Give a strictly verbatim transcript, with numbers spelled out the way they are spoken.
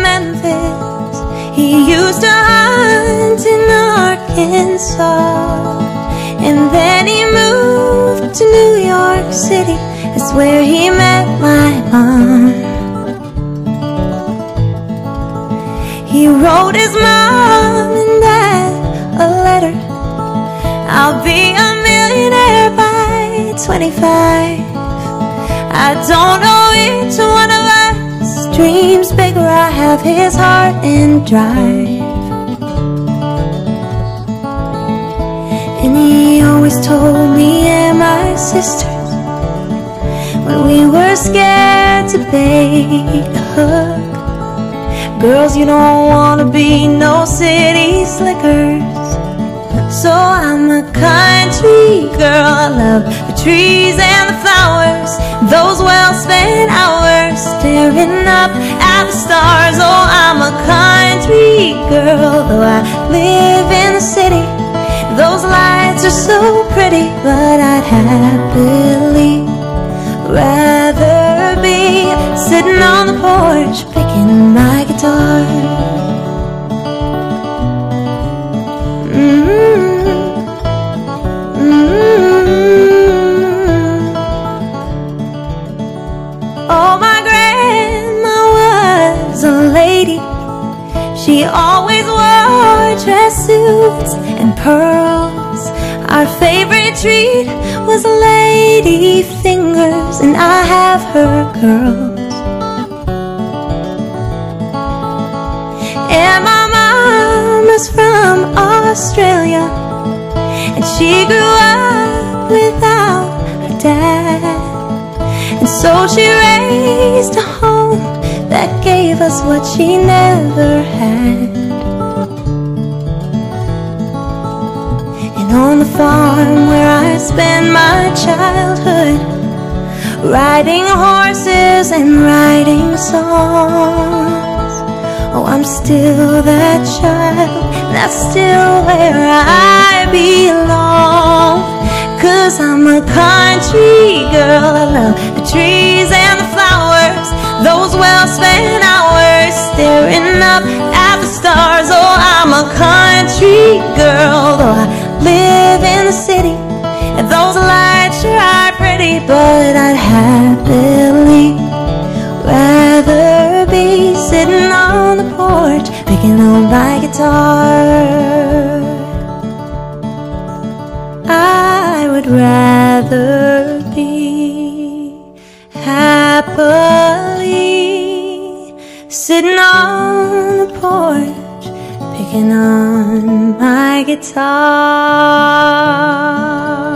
Memphis. He used to hunt in Arkansas, and then he moved to New York City. That's where he met my mom. He wrote his mom and dad a letter: I'll be a millionaire by twenty-five. I don't know which one of us dreams bigger. I have his heart and drive. And he always told me and my sisters, when we were scared to bait a hook, girls, you don't wanna be no city slickers. So I'm a country girl. I love the trees and the flowers, those well-spent hours staring up at the stars. Oh, I'm a country girl, though I live in the city. Those lights are so pretty, but I'd happily rather be sitting on the porch picking my guitar. Mm-hmm. Mm-hmm. Oh, my grandma was a lady. She always wore dress suits and pearls. Our favorite treat was lady fingers, and I have her curls. And my mom is from Australia, and she grew up without her dad. And so she raised a home that gave us what she never had. And on the farm where I spent my childhood, riding horses and writing songs, oh, I'm still that child, that's still where I belong. 'Cause I'm a country girl. I love the trees and the flowers, those well-spent hours staring up at the stars. Oh, I'm a country girl, though I live in the city, and those lights sure are pretty, but I'd happily rather be sitting on the porch picking on my guitar. I would rather be happily sitting on the porch picking on my guitar.